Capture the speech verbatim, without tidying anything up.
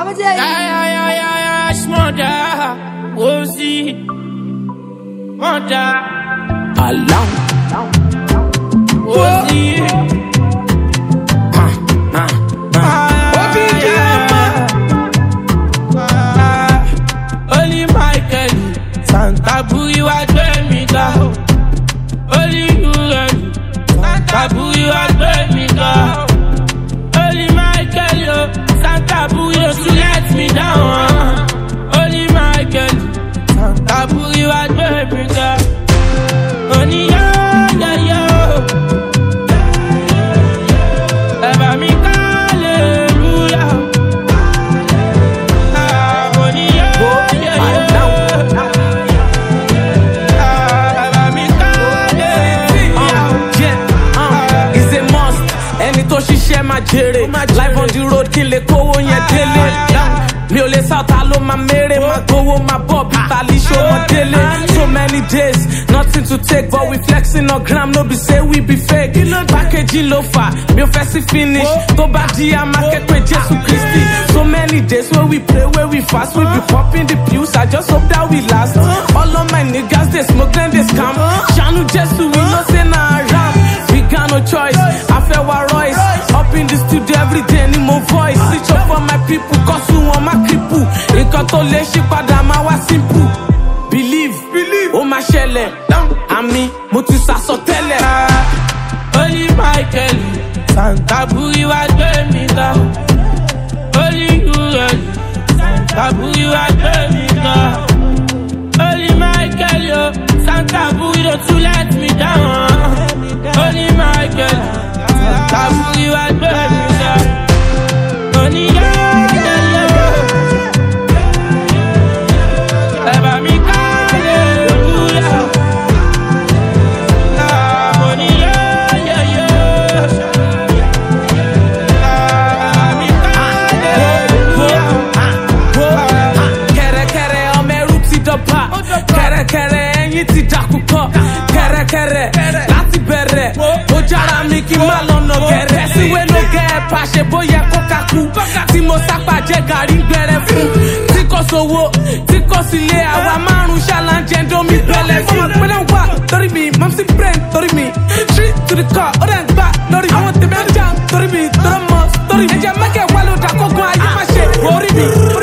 I'ma tell you. Yeah, yeah, yeah, yeah, yeah, smother. Woozy. Mother. Along. Woozy. Huh, huh, huh. Only Michael. Santa Booey, what made me go? Only you, Santa Booey, what made me go? Only Michael, yo. Santa Booey, to let me down. Only Michael. Santa Booey, what made me go? Only yo, yo, yo. Ever me hallelujah. Ah, only yo, yo, yo. Ever me hallelujah. It's a must. Ẹni tó ṣiṣẹ́ máa jèrè. Life on the road kí n lè kówó yẹn délé. Mi ò lè sáta ló máa mérè. Máa gbowó máa bọ̀ bí Talisha ọmọ délé. So many days, nothing to take, but we flexing on gram, no be say we be fake. Packaging ló fà, mi ò fẹ́ sí finish. Tó bá di a máa kẹ́pẹ́ Jésù Kristi. So many days where we pray, where we fast, we be popping the pews. I just hope that we last. All of my niggas they smoke, then they scam. Shanu Jesu, we no say na ram. We got no choice. I feel wa Royce. Up in the studio every day, need more voice. Switch up for my people, cause you want my cripple. Nǹkan tó lè ṣí padà máa wá simple. Believe, believe, ó máa ṣẹlẹ̀. Àmì, mo ti sàsọtẹ́lẹ̀. Only Michael, Santa Booey, what made me go? Only you, Santa Booey, what made me go? Only Michael, yo, Santa Booey, don't you let me down. Only Michael, Santa Booey, what made me go? Only you, yo, yo. Ever me hallelujah. Ah, only you, yo, yo. Ever me hallelujah. Kẹ̀rẹ̀kẹ̀rẹ̀ ọmọ ẹrú ti dọ̀bà. Kẹ̀rẹ̀kẹ̀rẹ̀ ẹyin ti dàkúkọ. Kẹ̀rẹ̀kẹ̀rẹ̀ láti bẹ̀rẹ̀. Ó jára mi kí n má lọ́nà gẹ̀rẹ́. Síwé ló gẹ̀ ẹ́ pàṣẹ bóyá kọ́ka kú. Tí mo sápà jẹ́ gàrí gbẹrẹ fún. Tí kò sówó, tí kò sí lé àwa márùn-ún ṣàlàjẹ́ domi bẹ̀lẹ̀ fún. Ọmọ pẹ́lẹ́ wà lórí mi, mọ̀mísí brain torí mi. Street to the car, ó dẹ̀ ń gbà lórí àwọn tèmi ọjà torí mi. Tọ́rọ mọ́ torí mi. Ẹ̀jẹ̀ mẹ́kẹ̀ wá ló dà kókó ayé má ṣe orí mi.